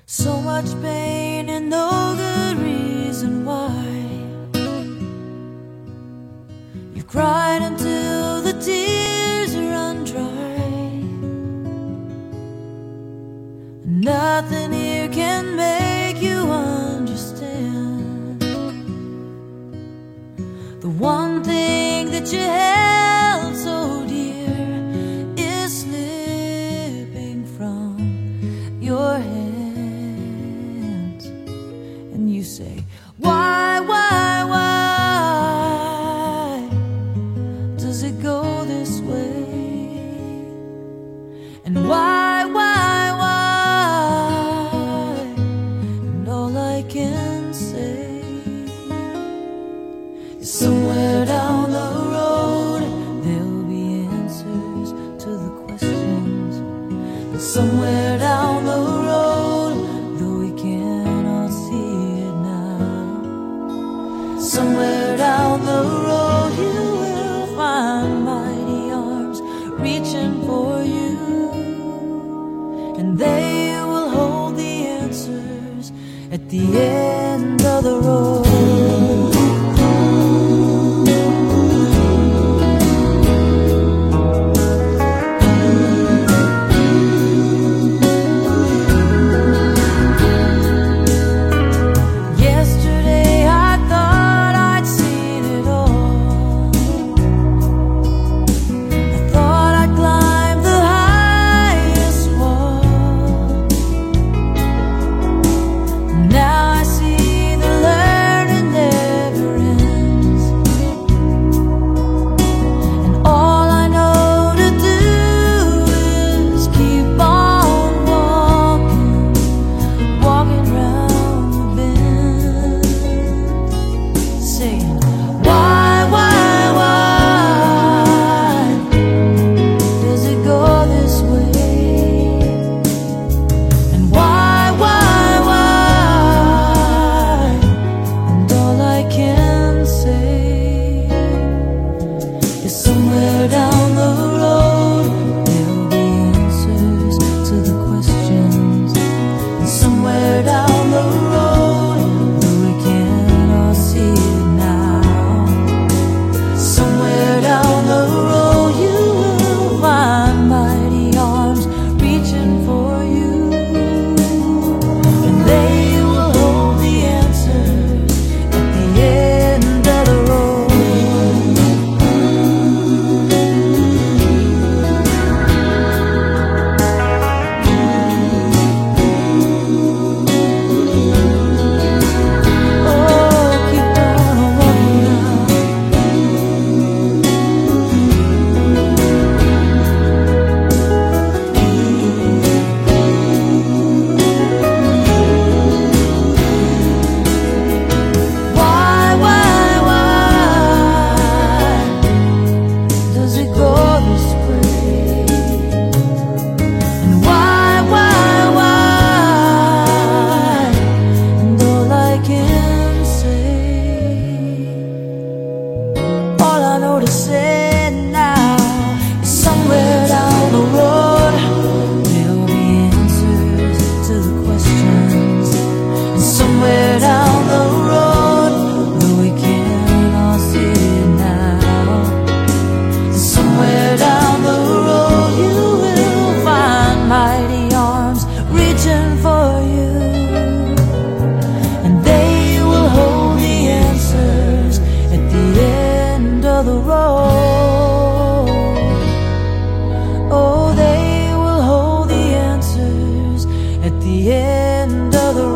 So much pain and no good reason why. You've cried until the tears run dry. Nothing here can make you understand. The one thing that you held so dear is slipping from your hands. And you say, why does it go this way? And why? And all I can say is somewhere down the road there'll be answers to the questions. And somewhere down the road, though we cannot see it now, somewhere down the road you will find mighty arms reaching for you, and they will hold the answers at the end of the road. Somewhere down the road there'll be answers to the questions. And somewhere down the road, though we cannot see it now, somewhere down the road you will find mighty arms reaching for you, and they will hold the answers at the end of the road. To say now is somewhere down the road there'll be answers to the questions. And somewhere down the road, though we cannot see it now, somewhere down the road you will find mighty arms reaching for you, and they will hold the answers at the end of the road. Oh, they will hold the answers at the end of the road.